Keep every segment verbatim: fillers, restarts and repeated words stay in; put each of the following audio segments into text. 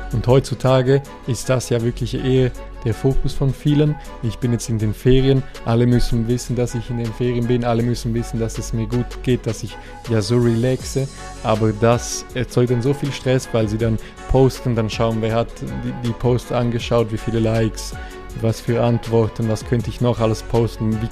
Und heutzutage ist das ja wirklich eher der Fokus von vielen. Ich bin jetzt in den Ferien, alle müssen wissen, dass ich in den Ferien bin, alle müssen wissen, dass es mir gut geht, dass ich ja so relaxe, aber das erzeugt dann so viel Stress, weil sie dann posten, dann schauen, wer hat die, die Posts angeschaut, wie viele Likes, was für Antworten, was könnte ich noch alles posten. Wie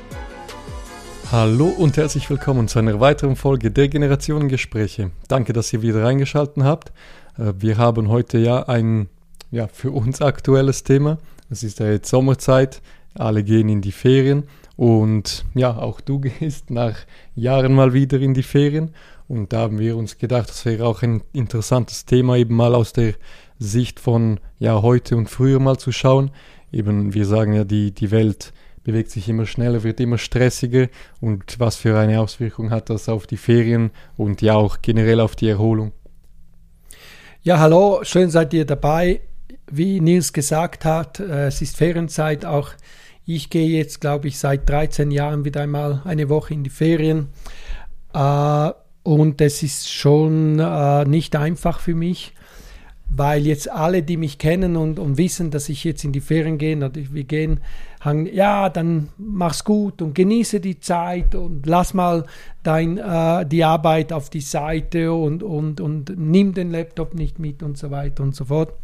Hallo und herzlich willkommen zu einer weiteren Folge der Generationengespräche. Danke, dass ihr wieder reingeschaltet habt. Wir haben heute ja ein ja, für uns aktuelles Thema. Es ist ja jetzt Sommerzeit, alle gehen in die Ferien und ja, auch du gehst nach Jahren mal wieder in die Ferien. Und da haben wir uns gedacht, das wäre auch ein interessantes Thema, eben mal aus der Sicht von ja, heute und früher mal zu schauen. Eben, wir sagen ja, die, die Welt bewegt sich immer schneller, wird immer stressiger und was für eine Auswirkung hat das auf die Ferien und ja auch generell auf die Erholung. Ja, hallo, schön seid ihr dabei. Wie Nils gesagt hat, es ist Ferienzeit, auch ich gehe jetzt, glaube ich, seit dreizehn Jahren wieder einmal eine Woche in die Ferien und es ist schon nicht einfach für mich, weil jetzt alle, die mich kennen und, und wissen, dass ich jetzt in die Ferien gehe oder wir gehen, haben, ja, dann mach's gut und genieße die Zeit und lass mal dein, äh, die Arbeit auf die Seite und, und, und nimm den Laptop nicht mit und so weiter und so fort.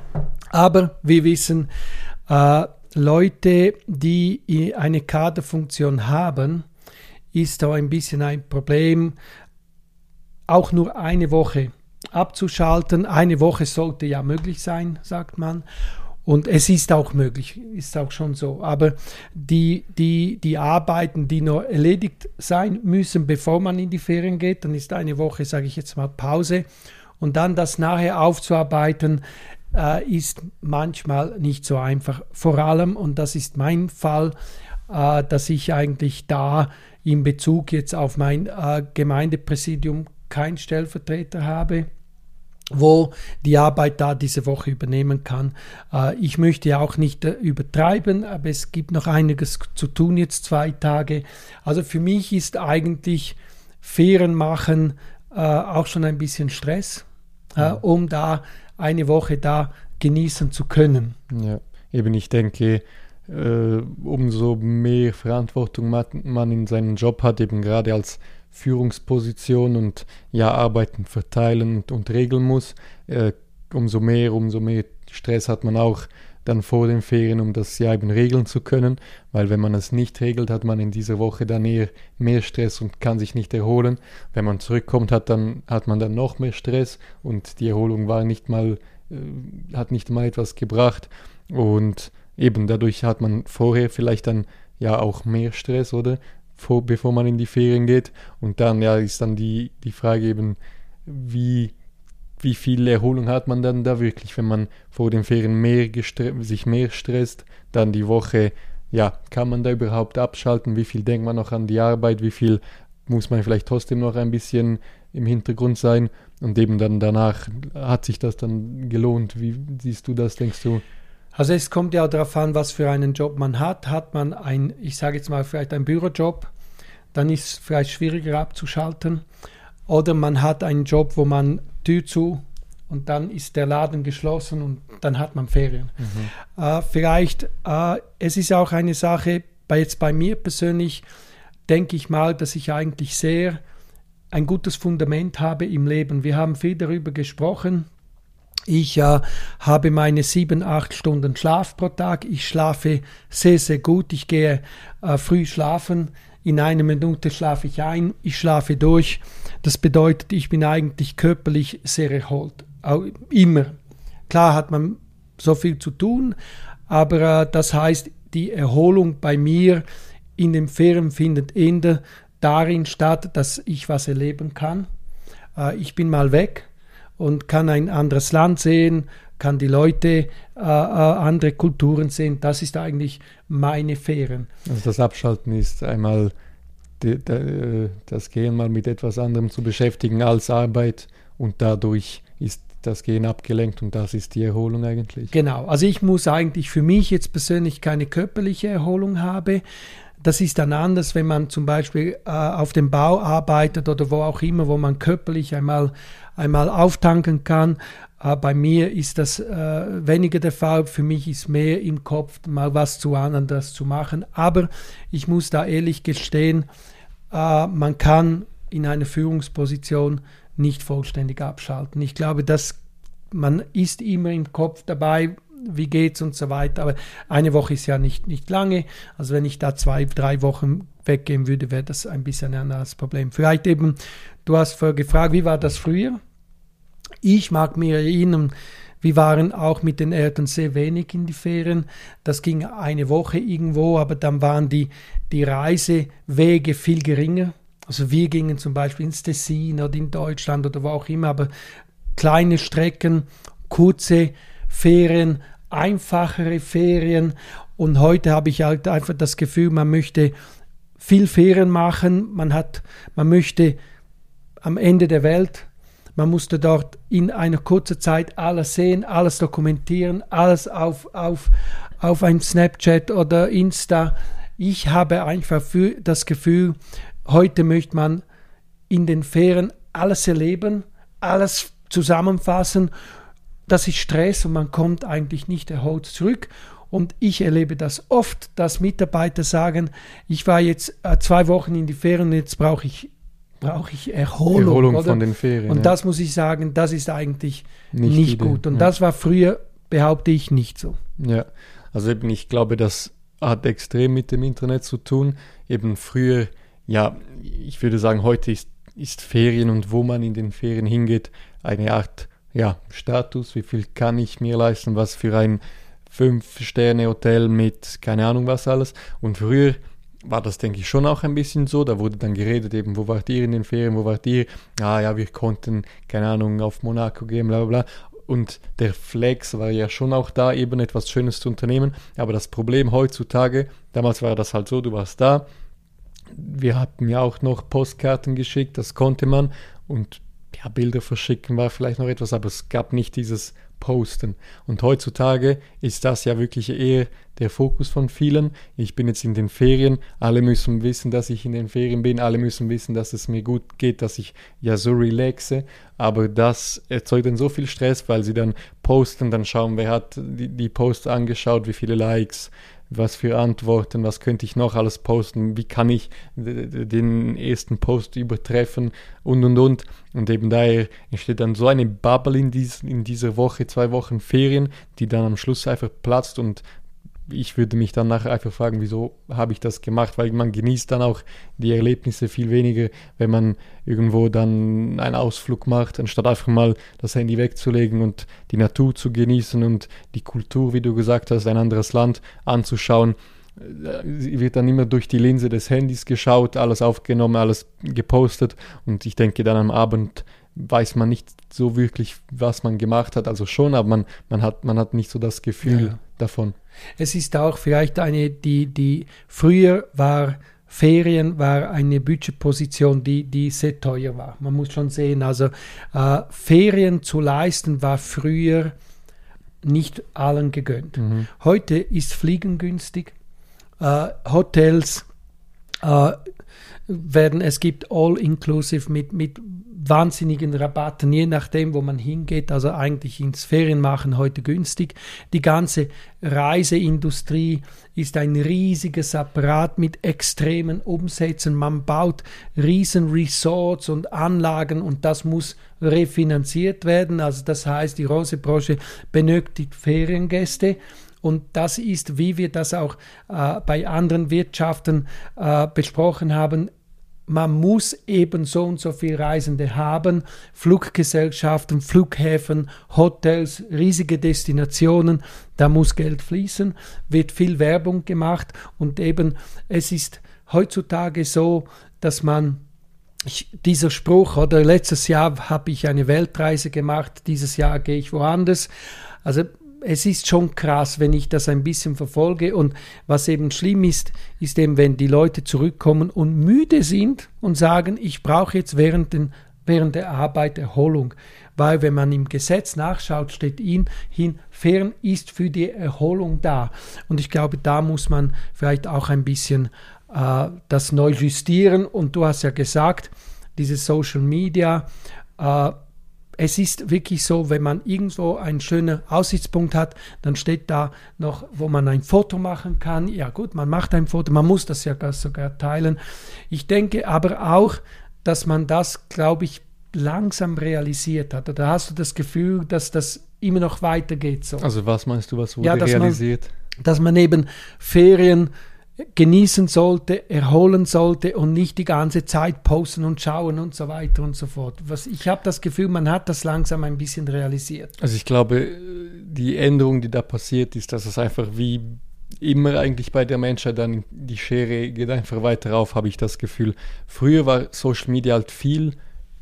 Aber wir wissen, äh, Leute, die eine Kaderfunktion haben, ist da ein bisschen ein Problem, auch nur eine Woche abzuschalten. Eine Woche sollte ja möglich sein, sagt man. Und es ist auch möglich, ist auch schon so. Aber die, die, die Arbeiten, die noch erledigt sein müssen, bevor man in die Ferien geht, dann ist eine Woche, sage ich jetzt mal, Pause. Und dann das nachher aufzuarbeiten, äh, ist manchmal nicht so einfach. Vor allem, und das ist mein Fall, äh, dass ich eigentlich da in Bezug jetzt auf mein äh, Gemeindepräsidium keinen Stellvertreter habe, wo die Arbeit da diese Woche übernehmen kann. Äh, ich möchte ja auch nicht äh, übertreiben, aber es gibt noch einiges zu tun, jetzt zwei Tage. Also für mich ist eigentlich Ferien machen äh, auch schon ein bisschen Stress, äh, ja. um da eine Woche da genießen zu können. Ja, eben ich denke, äh, umso mehr Verantwortung man in seinem Job hat, eben gerade als Führungsposition und ja, Arbeiten verteilen und, und regeln muss, äh, umso mehr, umso mehr Stress hat man auch dann vor den Ferien, um das ja eben regeln zu können, weil wenn man es nicht regelt, hat man in dieser Woche dann eher mehr Stress und kann sich nicht erholen. Wenn man zurückkommt, hat, dann, hat man dann noch mehr Stress und die Erholung war nicht mal, äh, hat nicht mal etwas gebracht und eben dadurch hat man vorher vielleicht dann ja auch mehr Stress, oder? Vor, bevor man in die Ferien geht. Und dann ja, ist dann die, die Frage eben, wie, wie viel Erholung hat man dann da wirklich, wenn man vor den Ferien mehr gestre- sich mehr stresst, dann die Woche, ja, kann man da überhaupt abschalten, wie viel denkt man noch an die Arbeit, wie viel muss man vielleicht trotzdem noch ein bisschen im Hintergrund sein und eben dann danach hat sich das dann gelohnt. Wie siehst du das, denkst du? Also es kommt ja darauf an, was für einen Job man hat. Hat man ein, ich sage jetzt mal vielleicht einen Bürojob, dann ist es vielleicht schwieriger abzuschalten. Oder man hat einen Job, wo man Tür zu und dann ist der Laden geschlossen und dann hat man Ferien. Mhm. Äh, vielleicht, äh, es ist auch eine Sache, bei jetzt bei mir persönlich denke ich mal, dass ich eigentlich sehr ein gutes Fundament habe im Leben. Wir haben viel darüber gesprochen. Ich äh, habe meine sieben, acht Stunden Schlaf pro Tag. Ich schlafe sehr, sehr gut. Ich gehe äh, früh schlafen. In einer Minute schlafe ich ein. Ich schlafe durch. Das bedeutet, ich bin eigentlich körperlich sehr erholt. Auch immer. Klar hat man so viel zu tun, aber äh, das heißt, die Erholung bei mir in den Ferien findet eher darin statt, dass ich was erleben kann. Äh, ich bin mal weg und kann ein anderes Land sehen, kann die Leute, äh, andere Kulturen sehen. Das ist eigentlich meine Ferien. Also das Abschalten ist einmal die, die, das Gehen mal mit etwas anderem zu beschäftigen als Arbeit und dadurch ist das Gehen abgelenkt und das ist die Erholung eigentlich. Genau, also ich muss eigentlich für mich jetzt persönlich keine körperliche Erholung haben. Das ist dann anders, wenn man zum Beispiel äh, auf dem Bau arbeitet oder wo auch immer, wo man körperlich einmal einmal auftanken kann. Äh, bei mir ist das äh, weniger der Fall. Für mich ist mehr im Kopf, mal was zu anderes zu machen. Aber ich muss da ehrlich gestehen, äh, man kann in einer Führungsposition nicht vollständig abschalten. Ich glaube, dass man ist immer im Kopf dabei, wie geht's und so weiter. Aber eine Woche ist ja nicht, nicht lange. Also wenn ich da zwei, drei Wochen weggehen würde, wäre das ein bisschen ein anderes Problem. Vielleicht eben, du hast vorher gefragt, wie war das früher? Ich mag mich erinnern, wir waren auch mit den Eltern sehr wenig in die Ferien. Das ging eine Woche irgendwo, aber dann waren die, die Reisewege viel geringer. Also wir gingen zum Beispiel ins Tessin oder in Deutschland oder wo auch immer, aber kleine Strecken, kurze Ferien, einfachere Ferien. Und heute habe ich halt einfach das Gefühl, man möchte viel Ferien machen. Man hat, man möchte am Ende der Welt, man musste dort in einer kurzen Zeit alles sehen, alles dokumentieren, alles auf, auf, auf ein Snapchat oder Insta. Ich habe einfach für das Gefühl, heute möchte man in den Ferien alles erleben, alles zusammenfassen. Das ist Stress und man kommt eigentlich nicht erholt zurück. Und ich erlebe das oft, dass Mitarbeiter sagen, ich war jetzt äh, zwei Wochen in die Ferien und jetzt brauche ich, brauche ich Erholung. Erholung oder? Von den Ferien. Und ja. das muss ich sagen, das ist eigentlich nicht, nicht gut. Und ja. das war früher, behaupte ich, nicht so. Ja, also eben ich glaube, das hat extrem mit dem Internet zu tun. Eben früher, ja, ich würde sagen, heute ist, ist Ferien und wo man in den Ferien hingeht, eine Art ja, Status, wie viel kann ich mir leisten, was für ein Fünf-Sterne-Hotel mit keine Ahnung was alles. Und früher war das, denke ich, schon auch ein bisschen so. Da wurde dann geredet, eben, wo wart ihr in den Ferien, wo wart ihr? Ah ja, wir konnten, keine Ahnung, auf Monaco gehen, bla bla bla. Und der Flex war ja schon auch da, eben etwas Schönes zu unternehmen. Aber das Problem heutzutage, damals war das halt so, du warst da. Wir hatten ja auch noch Postkarten geschickt, das konnte man. Und ja, Bilder verschicken war vielleicht noch etwas, aber es gab nicht dieses Posten. Und heutzutage ist das ja wirklich eher der Fokus von vielen. Ich bin jetzt in den Ferien, alle müssen wissen, dass ich in den Ferien bin, alle müssen wissen, dass es mir gut geht, dass ich ja so relaxe, aber das erzeugt dann so viel Stress, weil sie dann posten, dann schauen, wer hat die, die Posts angeschaut, wie viele Likes, was für Antworten, was könnte ich noch alles posten, wie kann ich den ersten Post übertreffen und und und. Und eben daher entsteht dann so eine Bubble in, dies, in dieser Woche, zwei Wochen Ferien, die dann am Schluss einfach platzt und ich würde mich dann nachher einfach fragen, wieso habe ich das gemacht, weil man genießt dann auch die Erlebnisse viel weniger, wenn man irgendwo dann einen Ausflug macht, anstatt einfach mal das Handy wegzulegen und die Natur zu genießen und die Kultur, wie du gesagt hast, ein anderes Land anzuschauen. Wird dann immer durch die Linse des Handys geschaut, alles aufgenommen, alles gepostet und ich denke dann am Abend weiß man nicht so wirklich, was man gemacht hat, also schon, aber man, man, hat, man hat nicht so das Gefühl ja. davon. Es ist auch vielleicht eine, die, die früher war, Ferien war eine Budgetposition, die, die sehr teuer war. Man muss schon sehen, also äh, Ferien zu leisten war früher nicht allen gegönnt. Mhm. Heute ist Fliegen günstig, äh, Hotels äh, werden, es gibt All-Inclusive mit, mit wahnsinnigen Rabatten, je nachdem, wo man hingeht, also eigentlich ins Ferienmachen heute günstig. Die ganze Reiseindustrie ist ein riesiges Apparat mit extremen Umsätzen. Man baut riesen Resorts und Anlagen und das muss refinanziert werden. Also das heißt, die Reisebranche benötigt Feriengäste. Und das ist, wie wir das auch äh, bei anderen Wirtschaften äh, besprochen haben, man muss eben so und so viele Reisende haben, Fluggesellschaften, Flughäfen, Hotels, riesige Destinationen, da muss Geld fließen, wird viel Werbung gemacht und eben es ist heutzutage so, dass man, ich, dieser Spruch, oder letztes Jahr habe ich eine Weltreise gemacht, dieses Jahr gehe ich woanders, also es ist schon krass, wenn ich das ein bisschen verfolge und was eben schlimm ist, ist eben, wenn die Leute zurückkommen und müde sind und sagen, ich brauche jetzt während, den, während der Arbeit Erholung, weil wenn man im Gesetz nachschaut, steht ihnen hin, Ferien ist für die Erholung da und ich glaube, da muss man vielleicht auch ein bisschen äh, das neu justieren und du hast ja gesagt, diese Social Media, äh, es ist wirklich so, wenn man irgendwo einen schönen Aussichtspunkt hat, dann steht da noch, wo man ein Foto machen kann. Ja gut, man macht ein Foto, man muss das ja sogar teilen. Ich denke aber auch, dass man das, glaube ich, langsam realisiert hat. Oder hast du das Gefühl, dass das immer noch weitergeht so? Also was meinst du, was wurde ja, dass realisiert? Man, dass man eben Ferien genießen sollte, erholen sollte und nicht die ganze Zeit posten und schauen und so weiter und so fort. Was, ich habe das Gefühl, man hat das langsam ein bisschen realisiert. Also ich glaube, die Änderung, die da passiert ist, dass es einfach wie immer eigentlich bei der Menschheit dann die Schere geht einfach weiter auf, habe ich das Gefühl. Früher war Social Media halt viel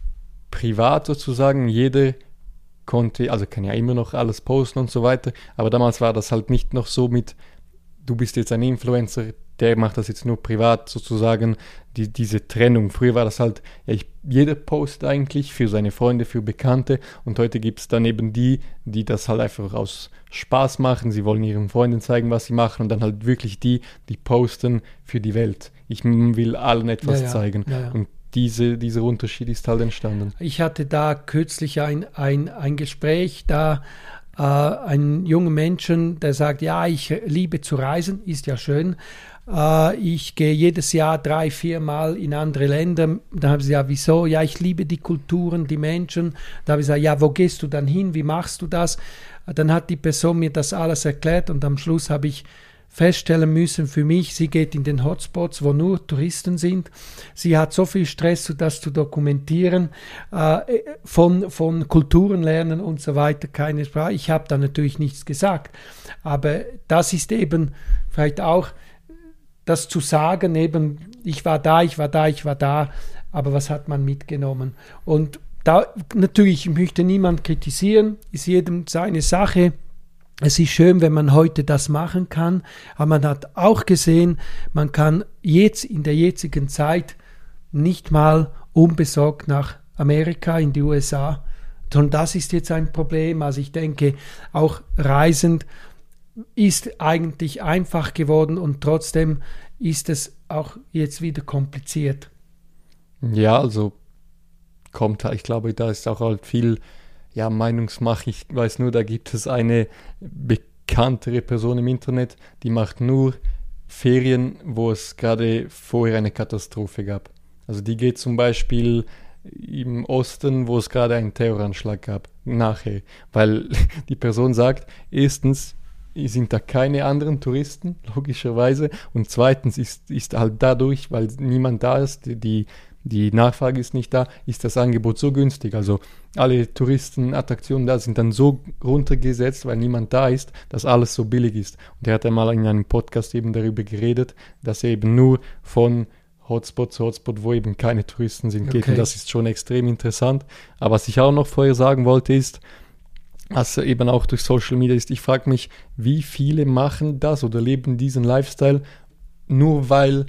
privat sozusagen, jeder konnte, also kann ja immer noch alles posten und so weiter, aber damals war das halt nicht noch so mit, du bist jetzt ein Influencer, der macht das jetzt nur privat sozusagen, die, diese Trennung. Früher war das halt, ja, ich, jeder postet eigentlich für seine Freunde, für Bekannte und heute gibt es dann eben die, die das halt einfach aus Spaß machen, sie wollen ihren Freunden zeigen, was sie machen und dann halt wirklich die, die posten für die Welt. Ich will allen etwas ja, ja, zeigen ja, ja. und diese, dieser Unterschied ist halt entstanden. Ich hatte da kürzlich ein, ein, ein Gespräch, da äh, ein junger Menschen, der sagt, ja, ich liebe zu reisen, ist ja schön. Äh, ich gehe jedes Jahr drei, vier Mal in andere Länder. Da habe ich gesagt, ja, wieso? Ja, ich liebe die Kulturen, die Menschen. Da habe ich gesagt, ja, wo gehst du dann hin? Wie machst du das? Dann hat die Person mir das alles erklärt und am Schluss habe ich feststellen müssen für mich, sie geht in den Hotspots, wo nur Touristen sind. Sie hat so viel Stress, das zu dokumentieren, äh, von, von Kulturen lernen und so weiter, keine Sprache. Ich habe da natürlich nichts gesagt, aber das ist eben vielleicht auch das zu sagen, eben ich war da, ich war da, ich war da, aber was hat man mitgenommen? Und da natürlich, ich möchte niemand kritisieren, ist jedem seine Sache. Es ist schön, wenn man heute das machen kann, aber man hat auch gesehen, man kann jetzt in der jetzigen Zeit nicht mal unbesorgt nach Amerika, in die U S A. Und das ist jetzt ein Problem. Also ich denke, auch reisend ist eigentlich einfach geworden und trotzdem ist es auch jetzt wieder kompliziert. Ja, also kommt, ich glaube, da ist auch halt viel ja, Meinungsmache. Ich weiß nur, da gibt es eine bekanntere Person im Internet, die macht nur Ferien, wo es gerade vorher eine Katastrophe gab. Also die geht zum Beispiel im Osten, wo es gerade einen Terroranschlag gab, nachher. Weil die Person sagt, erstens sind da keine anderen Touristen, logischerweise, und zweitens ist, ist halt dadurch, weil niemand da ist, die Die Nachfrage ist nicht da, ist das Angebot so günstig. Also alle Touristenattraktionen da sind dann so runtergesetzt, weil niemand da ist, dass alles so billig ist. Und er hat einmal in einem Podcast eben darüber geredet, dass er eben nur von Hotspot zu Hotspot, wo eben keine Touristen sind, geht. Okay. Und das ist schon extrem interessant. Aber was ich auch noch vorher sagen wollte ist, was eben auch durch Social Media ist, ich frage mich, wie viele machen das oder leben diesen Lifestyle, nur weil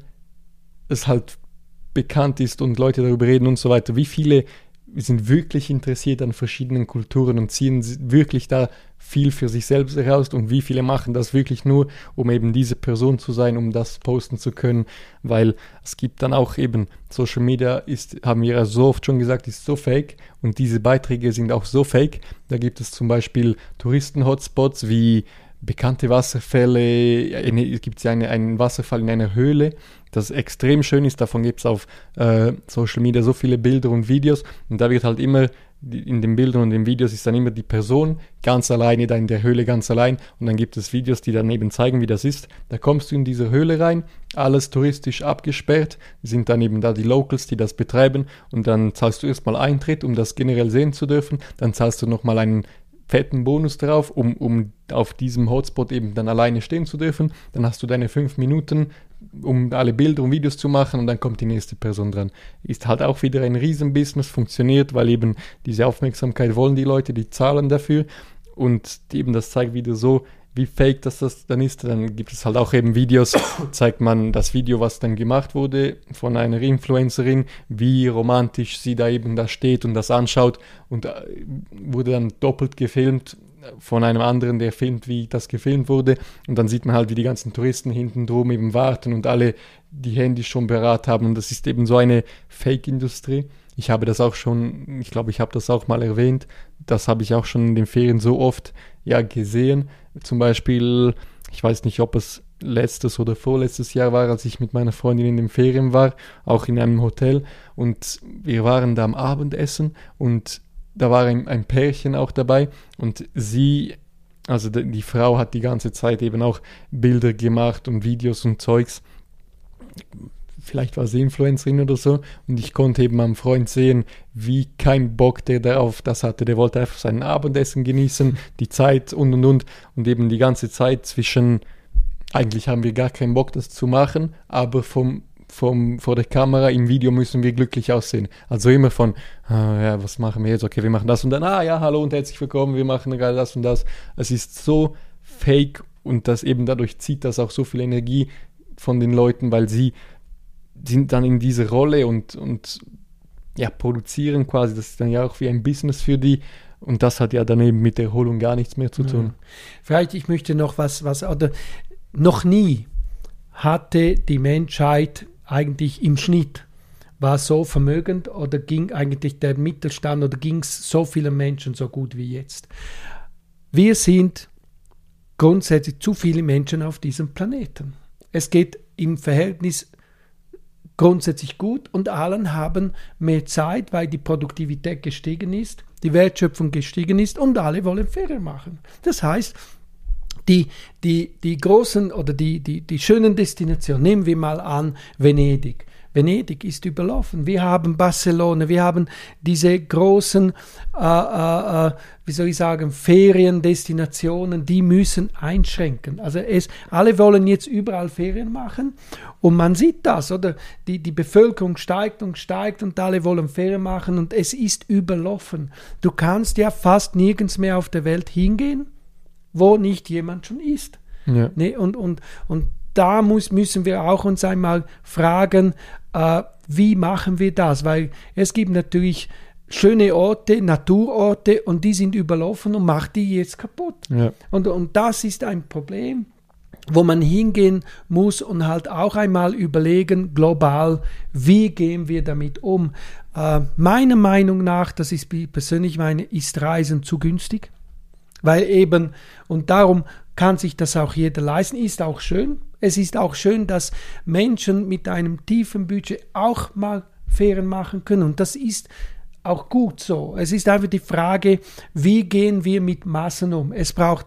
es halt bekannt ist und Leute darüber reden und so weiter. Wie viele sind wirklich interessiert an verschiedenen Kulturen und ziehen wirklich da viel für sich selbst heraus und wie viele machen das wirklich nur, um eben diese Person zu sein, um das posten zu können, weil es gibt dann auch eben, Social Media ist, haben wir ja so oft schon gesagt, ist so fake und diese Beiträge sind auch so fake. Da gibt es zum Beispiel Touristen-Hotspots wie bekannte Wasserfälle, es gibt ja eine, einen Wasserfall in einer Höhle, das extrem schön ist, davon gibt es auf äh, Social Media so viele Bilder und Videos und da wird halt immer, in den Bildern und den Videos ist dann immer die Person ganz alleine, da in der Höhle ganz allein und dann gibt es Videos, die dann eben zeigen, wie das ist. Da kommst du in diese Höhle rein, alles touristisch abgesperrt, sind dann eben da die Locals, die das betreiben und dann zahlst du erstmal Eintritt, um das generell sehen zu dürfen, dann zahlst du nochmal einen fetten Bonus drauf, um, um auf diesem Hotspot eben dann alleine stehen zu dürfen. Dann hast du deine fünf Minuten, um alle Bilder und Videos zu machen und dann kommt die nächste Person dran. Ist halt auch wieder ein Riesenbusiness, funktioniert, weil eben diese Aufmerksamkeit wollen die Leute, die zahlen dafür und eben das zeigt wieder so, wie fake das, das dann ist. Dann gibt es halt auch eben Videos, zeigt man das Video, was dann gemacht wurde von einer Influencerin, wie romantisch sie da eben da steht und das anschaut und wurde dann doppelt gefilmt von einem anderen, der filmt, wie das gefilmt wurde und dann sieht man halt, wie die ganzen Touristen hinten drum eben warten und alle die Handys schon bereit haben und das ist eben so eine Fake-Industrie. ich habe das auch schon, ich glaube, ich habe das auch mal erwähnt, das habe ich auch schon in den Ferien so oft ja gesehen. Zum Beispiel, ich weiß nicht, ob es letztes oder vorletztes Jahr war, als ich mit meiner Freundin in den Ferien war, auch in einem Hotel, und wir waren da am Abendessen und da war ein, ein Pärchen auch dabei und sie, also die, die Frau hat die ganze Zeit eben auch Bilder gemacht und Videos und Zeugs. Vielleicht war sie Influencerin oder so, und ich konnte eben am Freund sehen, wie kein Bock der darauf das hatte. Der wollte einfach sein Abendessen genießen, die Zeit und und und und eben die ganze Zeit zwischen, eigentlich haben wir gar keinen Bock, das zu machen, aber vom, vom, vor der Kamera im Video müssen wir glücklich aussehen. Also immer von, ah, ja, was machen wir jetzt? Okay, wir machen das, und dann, ah ja, hallo und herzlich willkommen, wir machen gerade das und das. Es ist so fake, und das eben dadurch zieht das auch so viel Energie von den Leuten, weil sie sind dann in diese Rolle und, und ja, produzieren quasi. Das ist dann ja auch wie ein Business für die. Und das hat ja dann eben mit Erholung gar nichts mehr zu tun. Vielleicht, ich möchte noch was, was oder noch nie hatte die Menschheit eigentlich im Schnitt, war so vermögend oder ging eigentlich der Mittelstand oder ging es so vielen Menschen so gut wie jetzt. Wir sind grundsätzlich zu viele Menschen auf diesem Planeten. Es geht im Verhältnis grundsätzlich gut und allen haben mehr Zeit, weil die Produktivität gestiegen ist, die Wertschöpfung gestiegen ist und alle wollen Ferien machen. Das heißt, die, die, die großen oder die, die, die schönen Destinationen, nehmen wir mal an Venedig. Venedig ist überlaufen. Wir haben Barcelona, wir haben diese großen, äh, äh, wie soll ich sagen, Feriendestinationen, die müssen einschränken. Also es, alle wollen jetzt überall Ferien machen und man sieht das, oder? Die, die Bevölkerung steigt und steigt und alle wollen Ferien machen und es ist überlaufen. Du kannst ja fast nirgends mehr auf der Welt hingehen, wo nicht jemand schon ist. Ja. Ne? Und, und, und da muss, müssen wir auch uns einmal fragen, äh, wie machen wir das? Weil es gibt natürlich schöne Orte, Naturorte, und die sind überlaufen und macht die jetzt kaputt. Ja. Und, und das ist ein Problem, wo man hingehen muss und halt auch einmal überlegen, global, wie gehen wir damit um? Äh, meiner Meinung nach, das ist persönlich meine, ist Reisen zu günstig. Weil eben, und darum kann sich das auch jeder leisten, ist auch schön. Es ist auch schön, dass Menschen mit einem tiefen Budget auch mal Ferien machen können. Und das ist auch gut so. Es ist einfach die Frage, wie gehen wir mit Massen um? Es braucht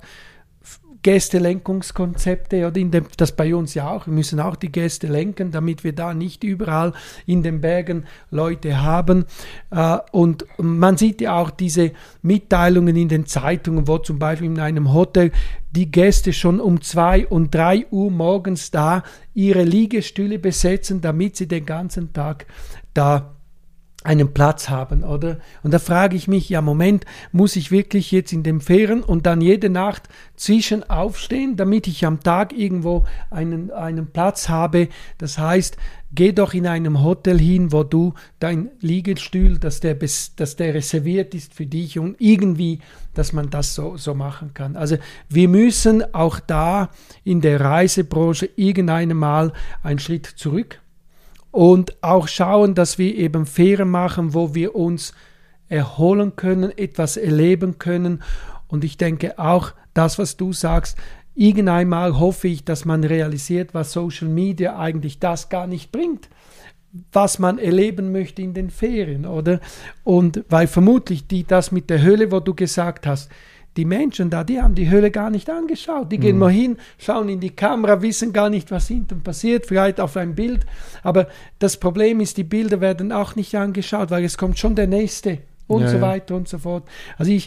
Gästelenkungskonzepte, oder in dem, das bei uns ja auch. Wir müssen auch die Gäste lenken, damit wir da nicht überall in den Bergen Leute haben. Äh, und man sieht ja auch diese Mitteilungen in den Zeitungen, wo zum Beispiel in einem Hotel die Gäste schon um zwei und drei Uhr morgens da ihre Liegestühle besetzen, damit sie den ganzen Tag da einen Platz haben, oder? Und da frage ich mich, ja Moment, muss ich wirklich jetzt in den Ferien und dann jede Nacht zwischen aufstehen, damit ich am Tag irgendwo einen, einen Platz habe? Das heißt, geh doch in einem Hotel hin, wo du dein Liegestuhl, dass der, dass der reserviert ist für dich und irgendwie, dass man das so, so machen kann. Also wir müssen auch da in der Reisebranche irgendwann mal einen Schritt zurück und auch schauen, dass wir eben Ferien machen, wo wir uns erholen können, etwas erleben können. Und ich denke auch, das, was du sagst, irgendeinmal hoffe ich, dass man realisiert, was Social Media eigentlich das gar nicht bringt, was man erleben möchte in den Ferien, oder? Und weil vermutlich die, das mit der Höhle, wo du gesagt hast, die Menschen da, die haben die Höhle gar nicht angeschaut. Die gehen mhm. mal hin, schauen in die Kamera, wissen gar nicht, was hinten passiert, vielleicht auf ein Bild. Aber das Problem ist, die Bilder werden auch nicht angeschaut, weil es kommt schon der Nächste und ja, so weiter ja. und so fort. Also ich,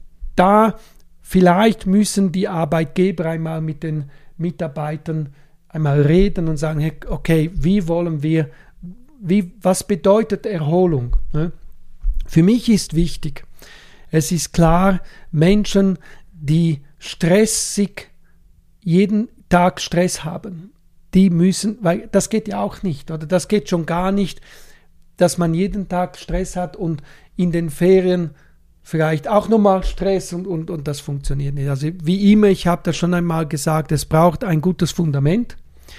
da vielleicht müssen die Arbeitgeber einmal mit den Mitarbeitern einmal reden und sagen, hey, okay, wie wollen wir, wie, was bedeutet Erholung? Ne? Für mich ist wichtig, es ist klar, Menschen, die stressig, jeden Tag Stress haben, die müssen, weil das geht ja auch nicht, oder das geht schon gar nicht, dass man jeden Tag Stress hat und in den Ferien vielleicht auch nochmal Stress und, und, und das funktioniert nicht. Also wie immer, ich habe das schon einmal gesagt, es braucht ein gutes Fundament.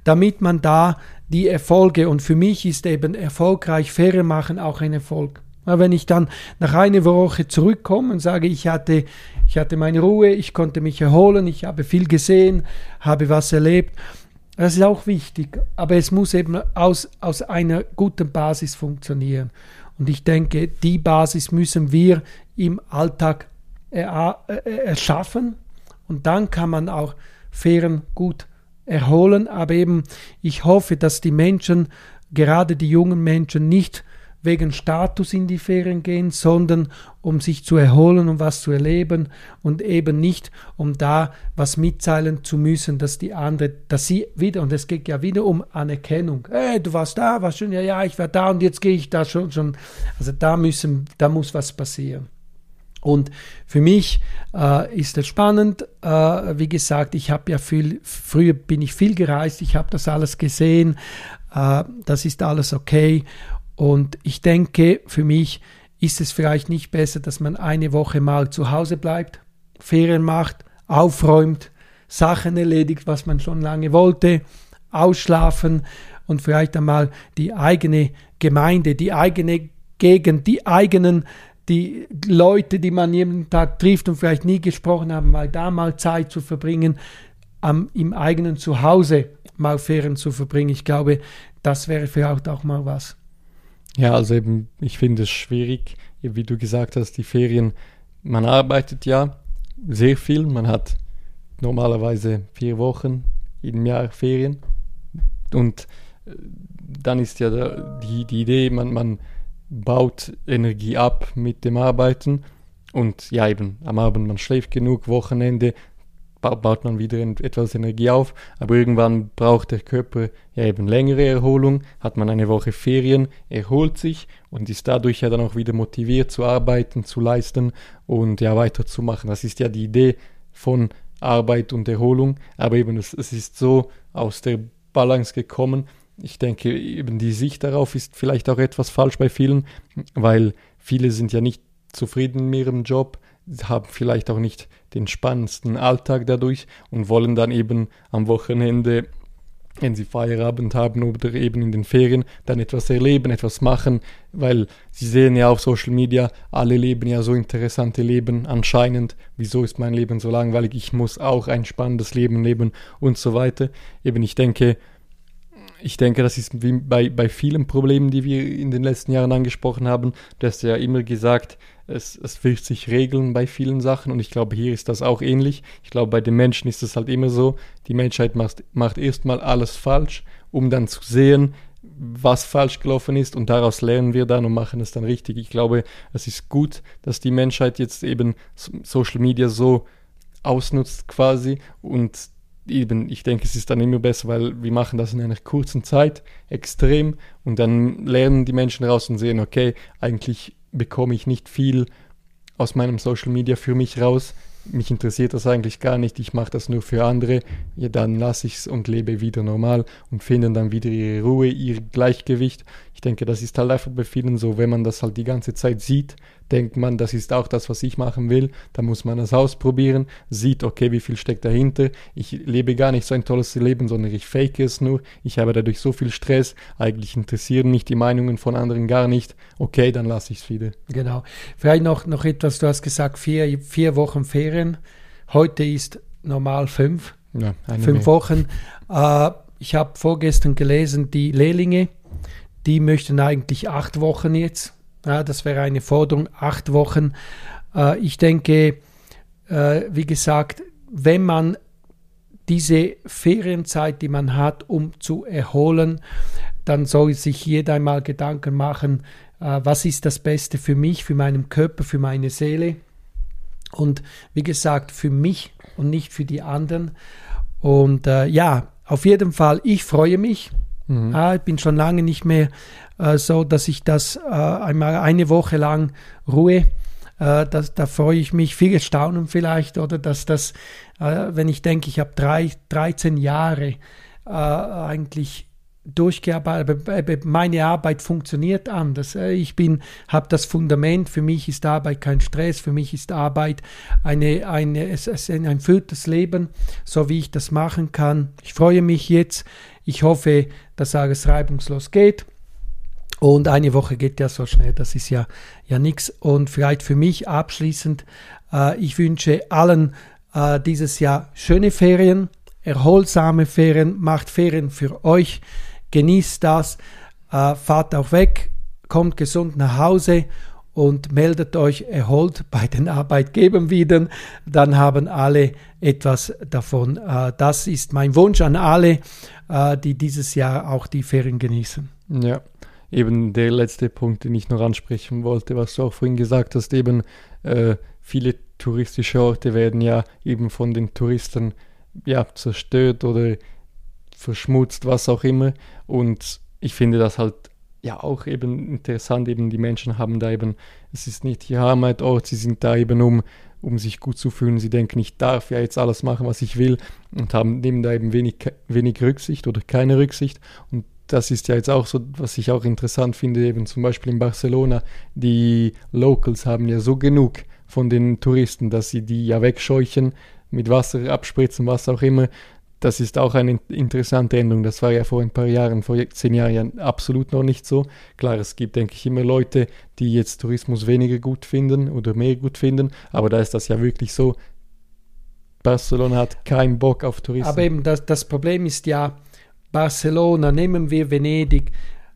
damit man da die Erfolge, und für mich ist eben erfolgreich Ferien machen auch ein Erfolg. Wenn ich dann nach einer Woche zurückkomme und sage, ich hatte, ich hatte meine Ruhe, ich konnte mich erholen, ich habe viel gesehen, habe was erlebt, das ist auch wichtig. Aber es muss eben aus, aus einer guten Basis funktionieren. Und ich denke, die Basis müssen wir im Alltag er, er, erschaffen. Und dann kann man auch Ferien gut erholen. Aber eben, ich hoffe, dass die Menschen, gerade die jungen Menschen, nicht wegen Status in die Ferien gehen, sondern um sich zu erholen, um was zu erleben und eben nicht, um da was mitteilen zu müssen, dass die andere, dass sie wieder, und es geht ja wieder um Anerkennung. Hey, du warst da, warst schon, ja, ja, ich war da und jetzt gehe ich da schon, schon. Also da müssen, da muss was passieren. Und für mich äh, ist es spannend, äh, wie gesagt, ich habe ja viel, früher bin ich viel gereist, ich habe das alles gesehen, äh, das ist alles okay. Und ich denke, für mich ist es vielleicht nicht besser, dass man eine Woche mal zu Hause bleibt, Ferien macht, aufräumt, Sachen erledigt, was man schon lange wollte, ausschlafen und vielleicht einmal die eigene Gemeinde, die eigene Gegend, die eigenen, die Leute, die man jeden Tag trifft und vielleicht nie gesprochen haben, mal da mal Zeit zu verbringen, am, im eigenen Zuhause mal Ferien zu verbringen. Ich glaube, das wäre vielleicht auch mal was. Ja, also eben, ich finde es schwierig, wie du gesagt hast, die Ferien, man arbeitet ja sehr viel, man hat normalerweise vier Wochen im Jahr Ferien und dann ist ja die, die Idee, man, man baut Energie ab mit dem Arbeiten und ja eben, am Abend man schläft genug, Wochenende baut man wieder etwas Energie auf, aber irgendwann braucht der Körper ja eben längere Erholung, hat man eine Woche Ferien, erholt sich und ist dadurch ja dann auch wieder motiviert zu arbeiten, zu leisten und ja weiterzumachen. Das ist ja die Idee von Arbeit und Erholung, aber eben es, es ist so aus der Balance gekommen. Ich denke, eben die Sicht darauf ist vielleicht auch etwas falsch bei vielen, weil viele sind ja nicht zufrieden mit ihrem Job, haben vielleicht auch nicht den spannendsten Alltag dadurch und wollen dann eben am Wochenende, wenn sie Feierabend haben oder eben in den Ferien, dann etwas erleben, etwas machen, weil sie sehen ja auf Social Media, alle leben ja so interessante Leben anscheinend. Wieso ist mein Leben so langweilig? Ich muss auch ein spannendes Leben leben und so weiter. Eben, ich denke, Ich denke, das ist wie bei, bei vielen Problemen, die wir in den letzten Jahren angesprochen haben. Du hast ja immer gesagt, es, es wird sich regeln bei vielen Sachen und ich glaube, hier ist das auch ähnlich. Ich glaube, bei den Menschen ist es halt immer so, die Menschheit macht, macht erstmal alles falsch, um dann zu sehen, was falsch gelaufen ist und daraus lernen wir dann und machen es dann richtig. Ich glaube, es ist gut, dass die Menschheit jetzt eben Social Media so ausnutzt quasi und eben, ich denke, es ist dann immer besser, weil wir machen das in einer kurzen Zeit extrem und dann lernen die Menschen raus und sehen, okay, eigentlich bekomme ich nicht viel aus meinem Social Media für mich raus. Mich interessiert das eigentlich gar nicht, ich mache das nur für andere. Ja, dann lasse ich es und lebe wieder normal und finden dann wieder ihre Ruhe, ihr Gleichgewicht. Ich denke, das ist halt einfach bei vielen so, wenn man das halt die ganze Zeit sieht, denkt man, das ist auch das, was ich machen will. Dann muss man das ausprobieren, sieht, okay, wie viel steckt dahinter. Ich lebe gar nicht so ein tolles Leben, sondern ich fake es nur. Ich habe dadurch so viel Stress. Eigentlich interessieren mich die Meinungen von anderen gar nicht. Okay, dann lasse ich es wieder. Genau. Vielleicht noch, noch etwas, du hast gesagt, vier, vier Wochen Ferien. Heute ist normal fünf. Ja, fünf mehr. Wochen. Äh, ich habe vorgestern gelesen, die Lehrlinge, die möchten eigentlich acht Wochen jetzt. Ja, das wäre eine Forderung, acht Wochen. Äh, ich denke, äh, wie gesagt, wenn man diese Ferienzeit, die man hat, um zu erholen, dann soll sich jeder einmal Gedanken machen, äh, was ist das Beste für mich, für meinen Körper, für meine Seele. Und wie gesagt, für mich und nicht für die anderen. Und äh, ja, auf jeden Fall, ich freue mich. Mhm. Ja, ich bin schon lange nicht mehr äh, so, dass ich das äh, einmal eine Woche lang ruhe. Äh, das, da freue ich mich, viel Staunen vielleicht, oder dass das, äh, wenn ich denke, ich habe drei, dreizehn Jahre äh, eigentlich durchgearbeitet, aber meine Arbeit funktioniert anders. Ich bin, habe das Fundament, für mich ist Arbeit kein Stress, für mich ist Arbeit eine, eine, es ist ein erfülltes Leben, so wie ich das machen kann. Ich freue mich jetzt Ich hoffe, dass alles reibungslos geht. Und eine Woche geht ja so schnell, das ist ja, ja nichts. Und vielleicht für mich abschließend, äh, ich wünsche allen äh, dieses Jahr schöne Ferien, erholsame Ferien, macht Ferien für euch, genießt das, äh, fahrt auch weg, kommt gesund nach Hause und meldet euch erholt bei den Arbeitgebern wieder, dann haben alle etwas davon. Äh, das ist mein Wunsch an alle, äh, die dieses Jahr auch die Ferien genießen. Ja. Eben der letzte Punkt, den ich noch ansprechen wollte, was du auch vorhin gesagt hast, eben äh, viele touristische Orte werden ja eben von den Touristen ja, zerstört oder verschmutzt, was auch immer. Und ich finde das halt ja auch eben interessant, eben die Menschen haben da eben, es ist nicht ihr Heimatort, sie sind da eben um, um sich gut zu fühlen, sie denken, ich darf ja jetzt alles machen, was ich will und haben, nehmen da eben wenig, wenig Rücksicht oder keine Rücksicht und das ist ja jetzt auch so, was ich auch interessant finde, eben zum Beispiel in Barcelona, die Locals haben ja so genug von den Touristen, dass sie die ja wegscheuchen, mit Wasser abspritzen, was auch immer. Das ist auch eine interessante Änderung. Das war ja vor ein paar Jahren, vor zehn Jahren ja absolut noch nicht so. Klar, es gibt, denke ich, immer Leute, die jetzt Tourismus weniger gut finden oder mehr gut finden, aber da ist das ja wirklich so, Barcelona hat keinen Bock auf Tourismus. Aber eben das, das Problem ist ja, Barcelona, nehmen wir Venedig.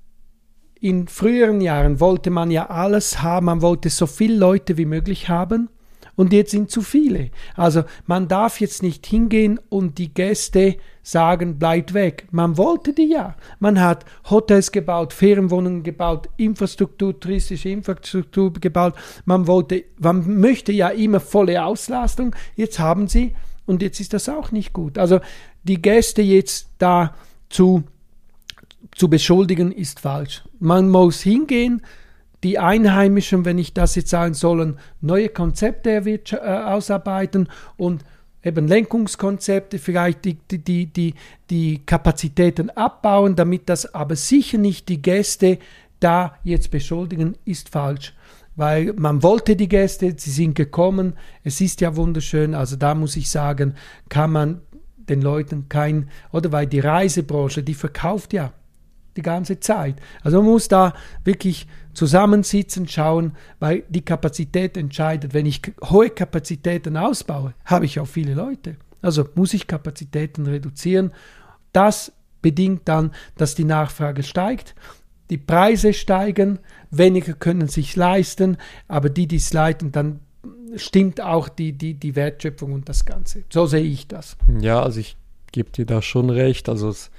In früheren Jahren wollte man ja alles haben, man wollte so viele Leute wie möglich haben und jetzt sind zu viele. Also man darf jetzt nicht hingehen und die Gäste sagen, bleibt weg. Man wollte die ja. Man hat Hotels gebaut, Ferienwohnungen gebaut, Infrastruktur, touristische Infrastruktur gebaut. Man wollte, man möchte ja immer volle Auslastung. Jetzt haben sie und jetzt ist das auch nicht gut. Also die Gäste jetzt da Zu, zu beschuldigen ist falsch. Man muss hingehen, die Einheimischen, wenn ich das jetzt sagen sollen, neue Konzepte äh, ausarbeiten und eben Lenkungskonzepte, vielleicht die, die, die, die Kapazitäten abbauen, damit das aber sicher nicht die Gäste da jetzt beschuldigen, ist falsch. Weil man wollte die Gäste, sie sind gekommen, es ist ja wunderschön, also da muss ich sagen, kann man den Leuten kein, oder weil die Reisebranche, die verkauft ja die ganze Zeit. Also man muss da wirklich zusammensitzen, schauen, weil die Kapazität entscheidet. Wenn ich hohe Kapazitäten ausbaue, habe ich auch viele Leute. Also muss ich Kapazitäten reduzieren. Das bedingt dann, dass die Nachfrage steigt, die Preise steigen, weniger können sich leisten, aber die, die es leisten, dann stimmt auch die, die, die Wertschöpfung und das Ganze. So sehe ich das. Ja, also ich gebe dir da schon recht. Also es,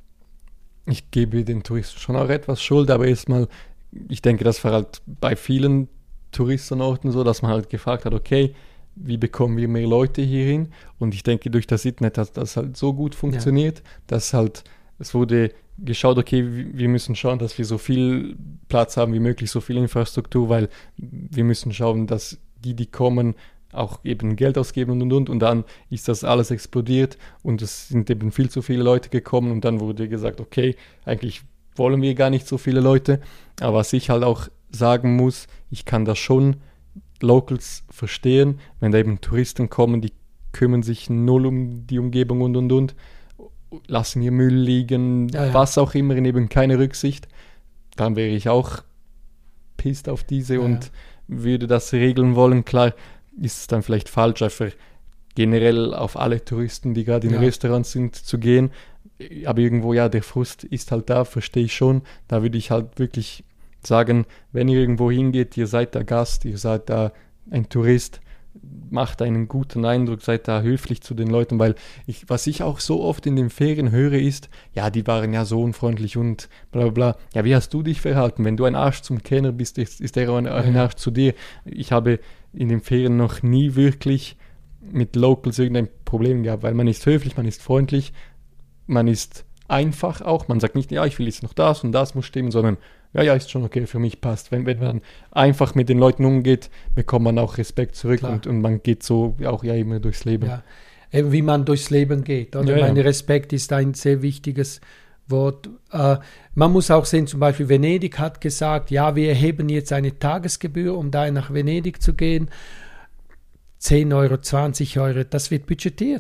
ich gebe den Touristen schon auch etwas Schuld, aber erstmal, ich denke, das war halt bei vielen Touristenorten so, dass man halt gefragt hat, okay, wie bekommen wir mehr Leute hierhin? Und ich denke, durch das Internet hat das halt so gut funktioniert, ja. dass halt, es wurde geschaut, okay, wir müssen schauen, dass wir so viel Platz haben wie möglich, so viel Infrastruktur, weil wir müssen schauen, dass die, die kommen, auch eben Geld ausgeben und und und und dann ist das alles explodiert und es sind eben viel zu viele Leute gekommen und dann wurde gesagt, okay, eigentlich wollen wir gar nicht so viele Leute, aber was ich halt auch sagen muss, ich kann das schon Locals verstehen, wenn da eben Touristen kommen, die kümmern sich null um die Umgebung und und und, lassen ihr Müll liegen, ja, ja. was auch immer, eben keine Rücksicht, dann wäre ich auch pisst auf diese ja, und ja. würde das regeln wollen. Klar ist es dann vielleicht falsch, einfach generell auf alle Touristen, die gerade in ja. Restaurants sind, zu gehen. Aber irgendwo, ja, der Frust ist halt da, verstehe ich schon. Da würde ich halt wirklich sagen, wenn ihr irgendwo hingeht, ihr seid da Gast, ihr seid da ein Tourist, macht einen guten Eindruck, seid da höflich zu den Leuten, weil ich, was ich auch so oft in den Ferien höre ist, ja, die waren ja so unfreundlich und bla bla bla. Ja, wie hast du dich verhalten? Wenn du ein Arsch zum Kellner bist, ist, ist der auch ein, ein Arsch zu dir. Ich habe in den Ferien noch nie wirklich mit Locals irgendein Problem gehabt, weil man ist höflich, man ist freundlich, man ist einfach auch, man sagt nicht, ja, ich will jetzt noch das und das muss stimmen, sondern ja, ja, ist schon okay, für mich passt. Wenn, wenn man einfach mit den Leuten umgeht, bekommt man auch Respekt zurück und, und man geht so auch ja immer durchs Leben. Ja, eben wie man durchs Leben geht. Oder? Ja, mein ja. Respekt ist ein sehr wichtiges Wort. Äh, man muss auch sehen, zum Beispiel Venedig hat gesagt, ja, wir erheben jetzt eine Tagesgebühr, um da nach Venedig zu gehen. zehn Euro, zwanzig Euro, das wird budgetiert.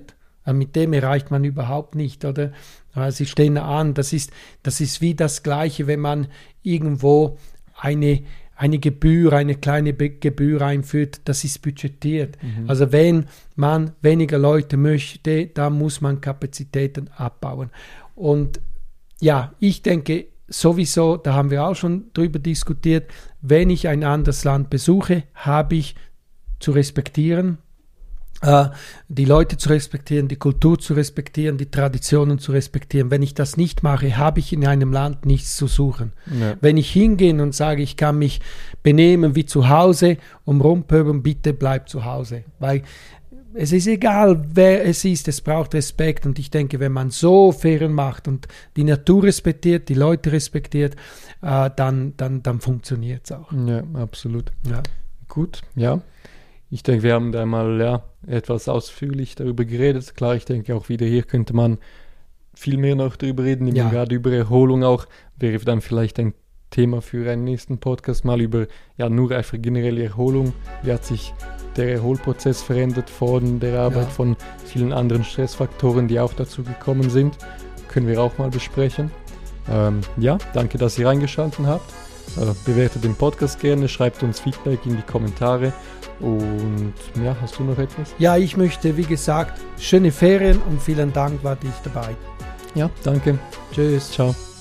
mit dem erreicht man überhaupt nicht, oder? Sie stehen an, das ist, das ist wie das Gleiche, wenn man irgendwo eine, eine Gebühr, eine kleine Be- Gebühr einführt, das ist budgetiert. Mhm. Also wenn man weniger Leute möchte, dann muss man Kapazitäten abbauen. Und ja, ich denke sowieso, da haben wir auch schon drüber diskutiert, wenn ich ein anderes Land besuche, habe ich zu respektieren, äh, die Leute zu respektieren, die Kultur zu respektieren, die Traditionen zu respektieren. Wenn ich das nicht mache, habe ich in einem Land nichts zu suchen. Ja. Wenn ich hingehe und sage, ich kann mich benehmen wie zu Hause und rumpöbeln, bitte bleib zu Hause. Weil es ist egal, wer es ist, es braucht Respekt. Und ich denke, wenn man so Ferien macht und die Natur respektiert, die Leute respektiert, äh, dann, dann, dann funktioniert es auch. Ja, absolut. Ja. Gut, ja. Ich denke, wir haben da mal ja, etwas ausführlich darüber geredet. Klar, ich denke auch wieder hier könnte man viel mehr noch darüber reden, ja. Gerade über Erholung auch. Wäre dann vielleicht ein Thema für einen nächsten Podcast mal über ja nur einfach generelle Erholung. Wie hat sich der Erholprozess verändert von der Arbeit, ja. von vielen anderen Stressfaktoren, die auch dazu gekommen sind. Können wir auch mal besprechen. Ähm, ja, danke, dass ihr reingeschaltet habt. Äh, bewertet den Podcast gerne, schreibt uns Feedback in die Kommentare. Und ja, hast du noch etwas? Ja, ich möchte, wie gesagt, schöne Ferien und vielen Dank, war ich dabei. Ja, danke. Tschüss. Ciao.